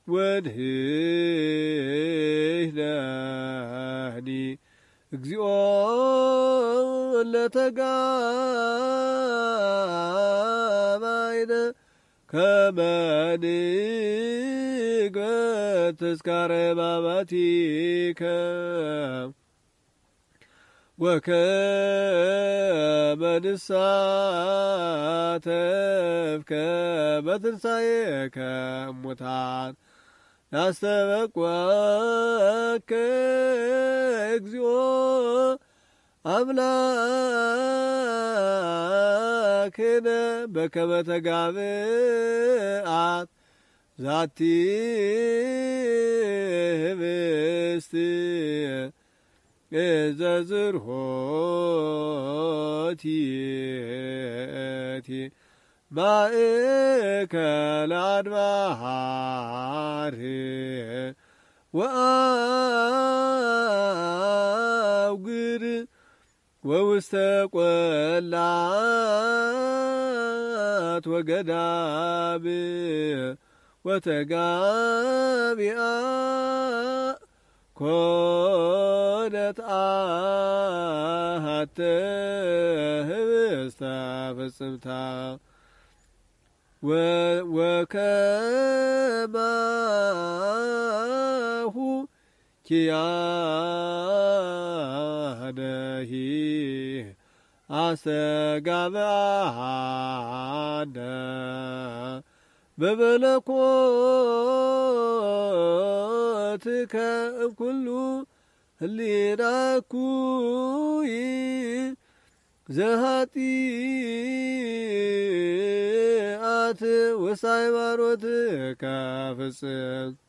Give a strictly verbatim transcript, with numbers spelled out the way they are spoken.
ወድህነኒ እግዚኦ ለተጋባይነ ከመ ንግበር ተዝካረ ሕማማቲከ ወከመ ንሳተፍከ በትንሣኤከ እሙታን ናስተበቅወከ እግዚኦ አምላክነ በከመ ተጋብአት ዛቲ ህብስት እዘዝርሆቲቲ ማእከለ አድባር ወአውግር ወውስተ ቈላት ወገዳም ወተጋቢአ ኮነት አሐተ ህብስተ ፍጽምታ ወከማሁ ኪያነሂ አስተጋብአነ በመለኮትከ እምኩሉ ህሊና እኩይ ዘኃጢአት ወሳይማኖትከ ፍጽም